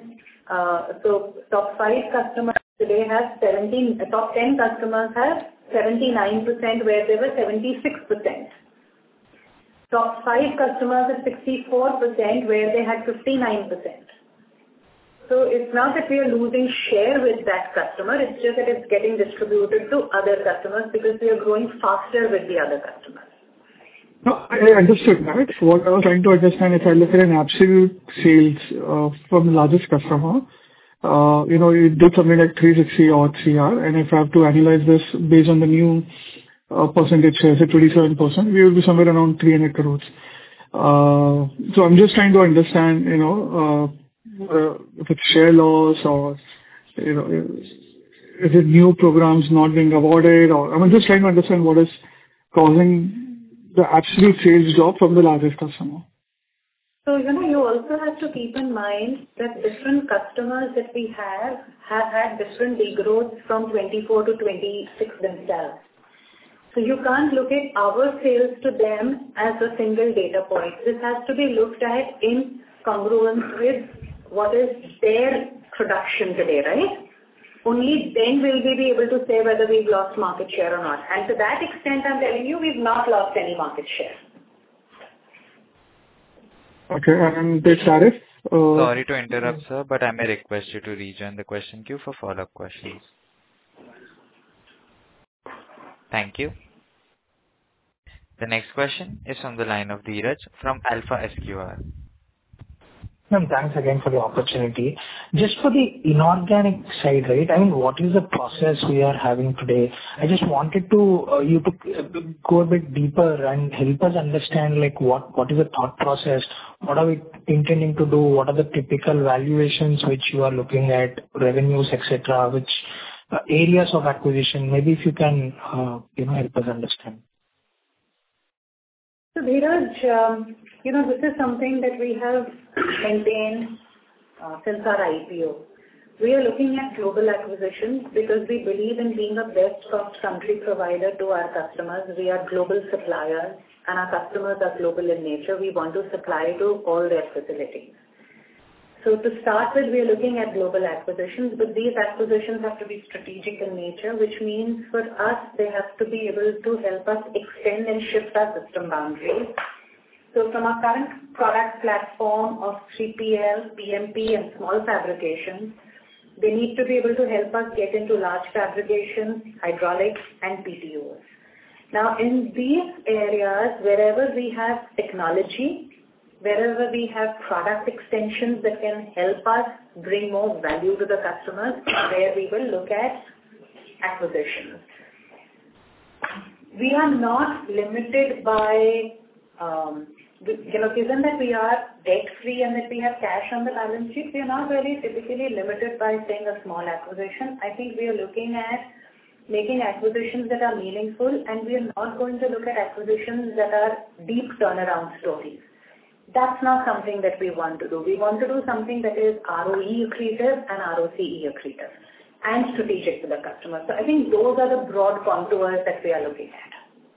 today have 17. Top 10 customers have 79%, where they were 76%. Top 5 customers are 64%, where they had 59%. So it's not that we are losing share with that customer, it's just that it's getting distributed to other customers because we are growing faster with the other customers. No, I understood that. What I was trying to understand, if I look at an absolute sales from the largest customer, it did something like 360 odd CR, and if I have to analyze this based on the new percentage shares at 27%, we will be somewhere around 300 crores. So I'm just trying to understand, if it's share loss or, is it new programs not being awarded, or I'm just trying to understand what is causing the absolute sales drop from the largest customer. So, you also have to keep in mind that different customers that we have had different degrowths from 24 to 26 themselves. So you can't look at our sales to them as a single data point. This has to be looked at in congruence with what is their production today, right? Only then will we be able to say whether we've lost market share or not. And to that extent, I'm telling you, we've not lost any market share. Okay, and the tariff? Sorry to interrupt, sir, but I may request you to rejoin the question queue for follow-up questions. Thank you. The next question is on the line of Dheeraj from Alpha SQR. Ma'am, thanks again for the opportunity. Just for the inorganic side, right? I mean, what is the process we are having today? I just wanted you to go a bit deeper and help us understand, what is the thought process? What are we intending to do? What are the typical valuations which you are looking at, revenues, etc., which areas of acquisition? Maybe if you can, help us understand. So, Dheeraj, this is something that we have maintained since our IPO. We are looking at global acquisitions because we believe in being a best cost country provider to our customers. We are global suppliers and our customers are global in nature. We want to supply to all their facilities. So to start with, we are looking at global acquisitions, but these acquisitions have to be strategic in nature, which means for us, they have to be able to help us extend and shift our system boundaries. So from our current product platform of 3PL, PMP and small fabrications, they need to be able to help us get into large fabrications, hydraulics and PTOs. Now in these areas, wherever we have technology, wherever we have product extensions that can help us bring more value to the customers, where we will look at acquisitions. We are not limited by, given that we are debt-free and that we have cash on the balance sheet, we are not really typically limited by saying a small acquisition. I think we are looking at making acquisitions that are meaningful, and we are not going to look at acquisitions that are deep turnaround stories. That's not something that we want to do. We want to do something that is ROE accretive and ROCE accretive and strategic to the customer. So I think those are the broad contours that we are looking at.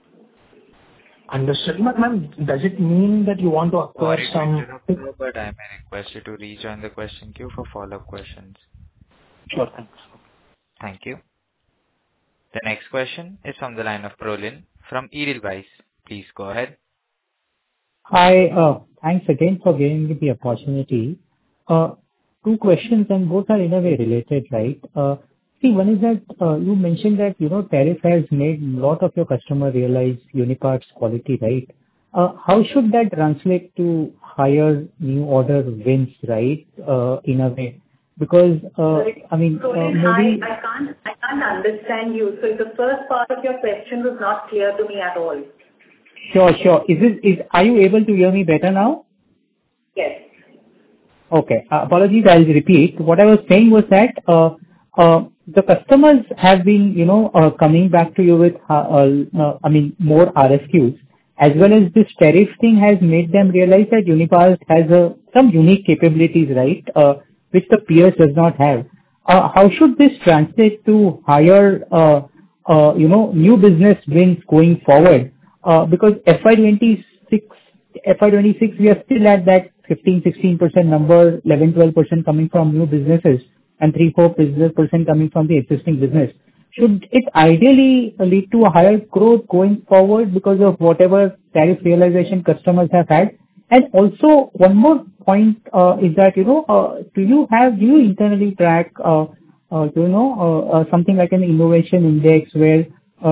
Understood. Ma'am, does it mean that you want to acquire some... But I may request you to rejoin the question queue for follow-up questions. Sure, thanks. Thank you. The next question is from the line of Prolin from Edelweiss. Please go ahead. Hi, thanks again for giving me the opportunity. Two questions, and both are in a way related, right? One is that you mentioned that, tariff has made a lot of your customer realize Unipart's quality, right? How should that translate to higher new order wins, right, in a way? Because, maybe... I can't understand you. So the first part of your question was not clear to me at all. Sure. Are you able to hear me better now? Yes. Okay. Apologies, I'll repeat. What I was saying was that the customers have been, coming back to you with, more RFQs, as well as this tariff thing has made them realize that Unipart has some unique capabilities, right, which the peers does not have. How should this translate to higher, new business wins going forward? Because FY26, we are still at that 15-16% number, 11-12% coming from new businesses, and 3-4% coming from the existing business. Should it ideally lead to a higher growth going forward because of whatever tariff realization customers have had? And also, one more point is that, do you internally track, something like an innovation index where,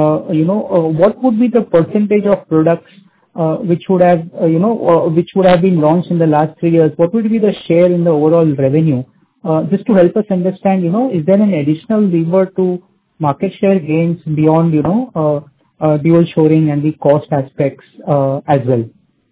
what would be the percentage of products which would have been launched in the last 3 years? What would be the share in the overall revenue? Just to help us understand, is there an additional lever to market share gains beyond, dual shoring and the cost aspects as well?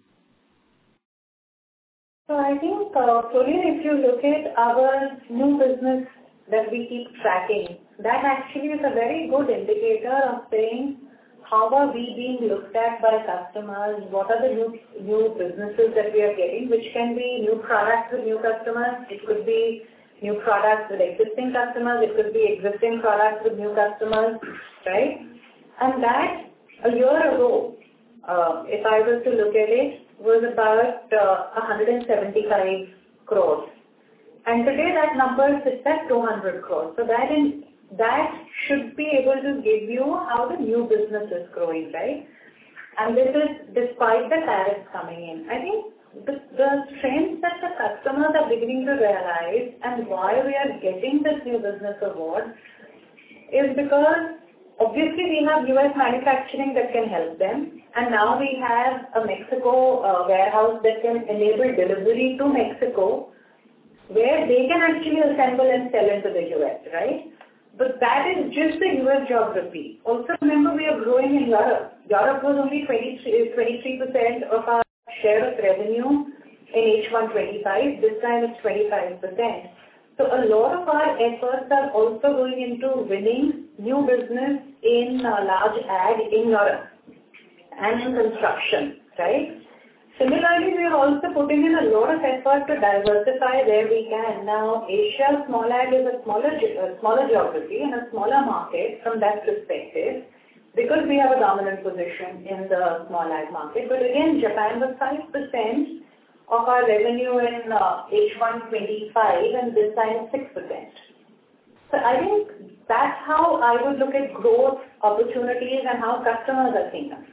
So I think, if you look at our new business that we keep tracking, that actually is a very good indicator of saying how are we being looked at by customers, what are the new businesses that we are getting, which can be new products with new customers, it could be new products with existing customers, it could be existing products with new customers, right? And that, a year ago, if I was to look at it, was about 175 crores. And today that number sits at 200 crores. So that should be able to give you how the new business is growing, right? And this is despite the tariffs coming in. I think the strength that the customers are beginning to realize and why we are getting this new business award is because obviously we have US manufacturing that can help them, and now we have a Mexico warehouse that can enable delivery to Mexico, where they can actually assemble and sell into the US, right? But that is just the US geography. Also remember, we are growing in Europe. Europe was only 23% of our share of revenue in H125. This time it's 25%. So a lot of our efforts are also going into winning new business in large ag in Europe and in construction, right? Similarly, we are also putting in a lot of effort to diversify where we can. Now, Asia small ag is a smaller geography and a smaller market from that perspective because we have a dominant position in the small ag market. But again, Japan was 5% of our revenue in H125 and this time it's 6%. So I think that's how I would look at growth opportunities and how customers are seeing us.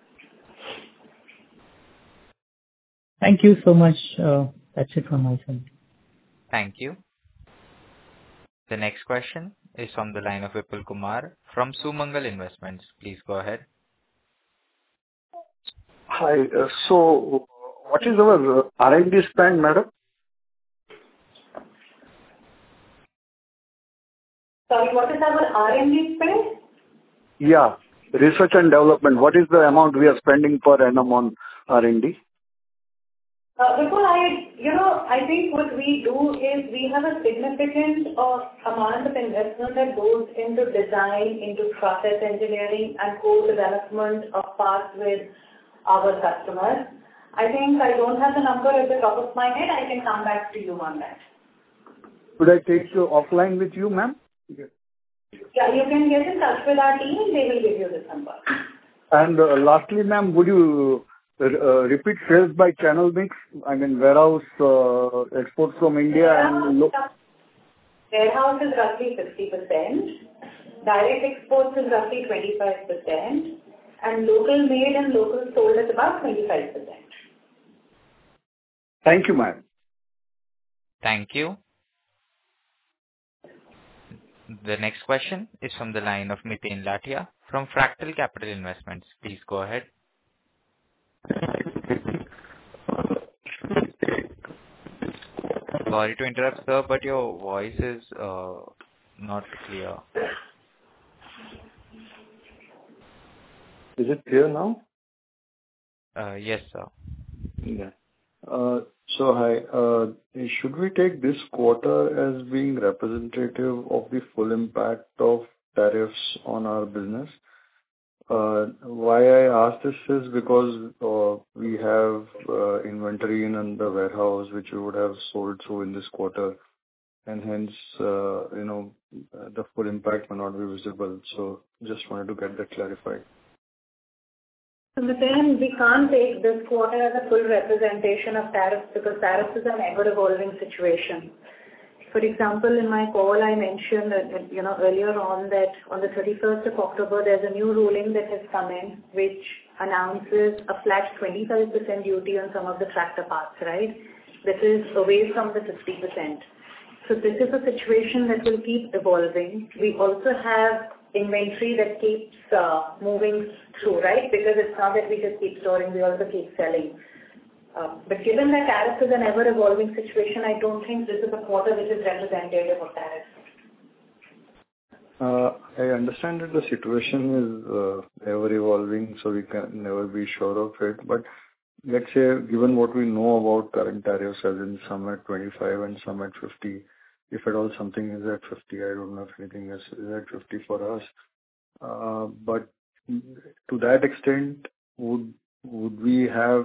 Thank you so much. That's it from my side. Thank you. The next question is from the line of Vipul Kumar from Sumangal Investments. Please go ahead. Hi. So, what is our R&D spend, madam? Sorry, what is our R&D spend? Yeah, research and development. What is the amount we are spending per annum on R&D? Before I think what we do is we have a significant amount of investment that goes into design, into process engineering and co-development of parts with our customers. I think I don't have the number at the top of my head. I can come back to you on that. Could I take you offline with you, ma'am? Yeah, you can get in touch with our team and they will give you this number. And lastly, ma'am, would you repeat sales by channel mix? I mean, warehouse, exports from India and... Warehouse is roughly 50%. Direct exports is roughly 25%. And local made and local sold is about 25%. Thank you, ma'am. Thank you. The next question is from the line of Miten Lathia from Fractal Capital Investments. Please go ahead. Sorry to interrupt, sir, but your voice is not clear. Is it clear now? Yes, sir. Yeah. Hi. Should we take this quarter as being representative of the full impact of tariffs on our business? Why I ask this is because we have inventory in the warehouse which we would have sold through in this quarter, and hence, the full impact may not be visible. So just wanted to get that clarified. So then we can't take this quarter as a full representation of tariffs because tariffs is an ever-evolving situation. For example, in my call, I mentioned earlier on that on the 31st of October, there's a new ruling that has come in which announces a flat 25% duty on some of the tractor parts, right? This is away from the 50%. So this is a situation that will keep evolving. We also have inventory that keeps moving through, right? Because it's not that we just keep storing, we also keep selling. But given that tariff is an ever-evolving situation, I don't think this is a quarter which is representative of tariff. I understand that the situation is ever-evolving, so we can never be sure of it. But let's say, given what we know about current tariffs, as in some at 25 and some at 50, if at all something is at 50, I don't know if anything is at 50 for us. But to that extent, would we have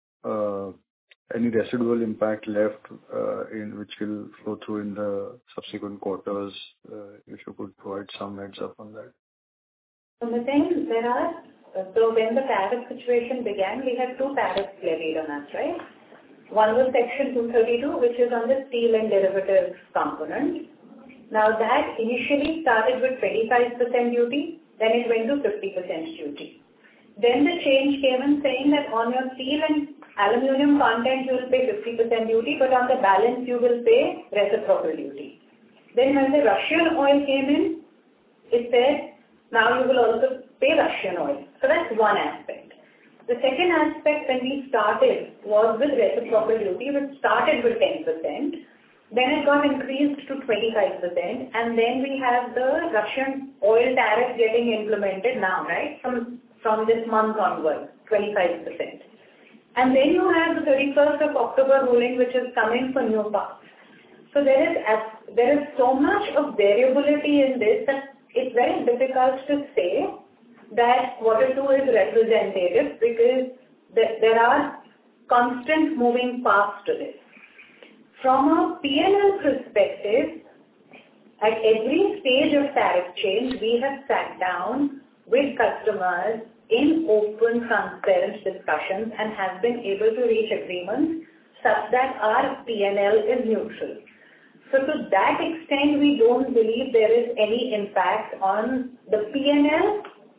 any residual impact left in which will flow through in the subsequent quarters? If you could provide some heads up on that. So the thing so when the tariff situation began, we had two tariffs levied on us, right? One was Section 232, which is on the steel and derivatives component. Now that initially started with 25% duty, then it went to 50% duty. Then the change came in saying that on your steel and aluminium content you will pay 50% duty, but on the balance you will pay reciprocal duty. Then when the Russian oil came in, it said now you will also pay Russian oil. So that's one aspect. The second aspect when we started was with reciprocal duty, which started with 10%. Then it got increased to 25%, and then we have the Russian oil tariff getting implemented now, right? From this month onwards, 25%. And then you have the 31st of October ruling, which is coming for new parts. So there is so much of variability in this that it's very difficult to say that quarter two is representative because there are constant moving parts to this. From a P&L perspective, at every stage of tariff change, we have sat down with customers in open, transparent discussions and have been able to reach agreements such that our P&L is neutral. So to that extent, we don't believe there is any impact on the P&L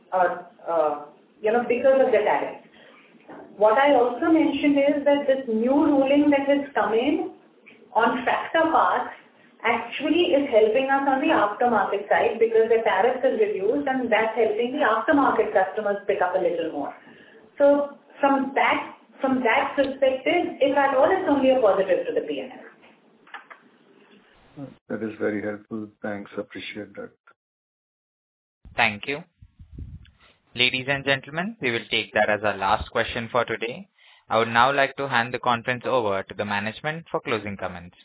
because of the tariff. What I also mentioned is that this new ruling that has come in on tractor parts actually is helping us on the aftermarket side because the tariff is reduced and that's helping the aftermarket customers pick up a little more. So from that perspective, if at all, it's only a positive to the P&L. That is very helpful. Thanks. Appreciate that. Thank you. Ladies and gentlemen, we will take that as our last question for today. I would now like to hand the conference over to the management for closing comments.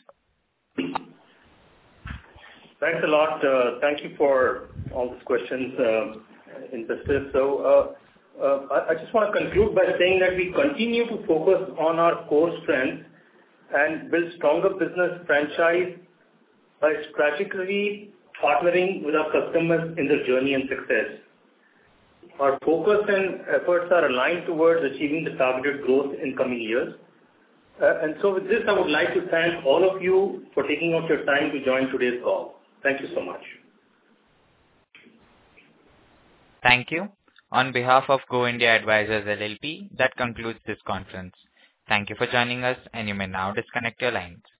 Thanks a lot. Thank you for all these questions, investors. So, I just want to conclude by saying that we continue to focus on our core strengths and build stronger business franchise by strategically partnering with our customers in their journey and success. Our focus and efforts are aligned towards achieving the targeted growth in coming years. And so with this, I would like to thank all of you for taking out your time to join today's call. Thank you so much. Thank you. On behalf of Go India Advisors LLP, that concludes this conference. Thank you for joining us, and you may now disconnect your lines.